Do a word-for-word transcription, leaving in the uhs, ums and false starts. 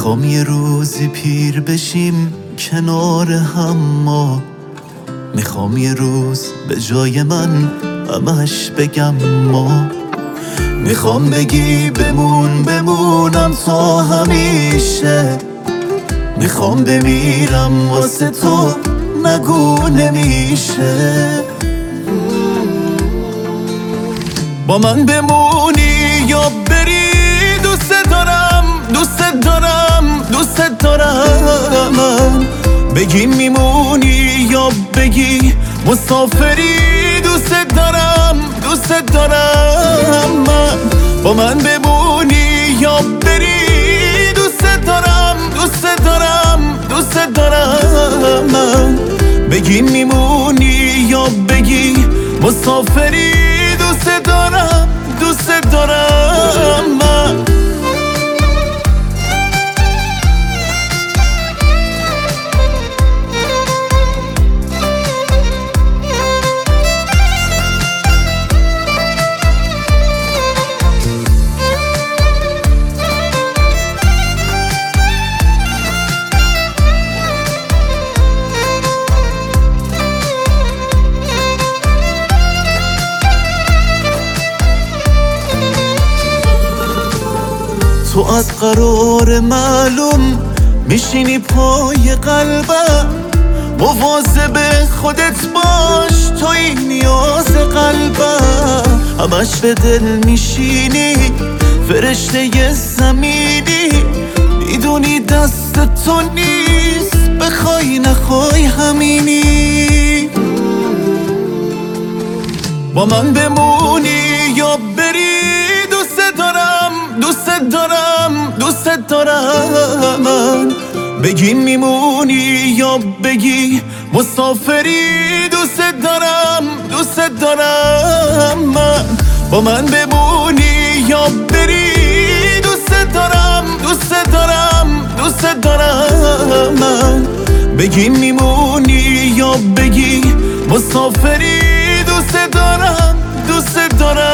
میخوام یه روزی پیر بشیم کنار هم ما، میخوام یه روز به جای من همش بگم ما، میخوام بگی بمون بمونم تا همیشه، میخوام بمیرم واسه تو نگو نمیشه. با من بمونی یا بری دوست دارم دوست دارم دوست دارم، بگی میمونی یا بگی مسافری دوست دارم دوست دارم. من با من بمونی یا بری دوست دارم دوست دارم دوست دارم. من بگی میمونی یا بگی مسافری دوست دارم دوست دارم. من تو از قرار معلوم میشینی پای قلبم، مواظب خودت باش تو این نیاز قلبم، همش به دل میشینی فرشته ی زمینی، میدونی دست تو نیست بخوای نخوای همینی. با من بمونی یا بری دوست دارم دوست دارم دوست دارم. من بگی میمونی یا بگی مسافری دوست دارم دوست دارم. من با من بمونی یا بری دوست دارم دوست دارم دوست دارم. من بگی میمونی یا بگی مسافری دوست دارم دوست دارم.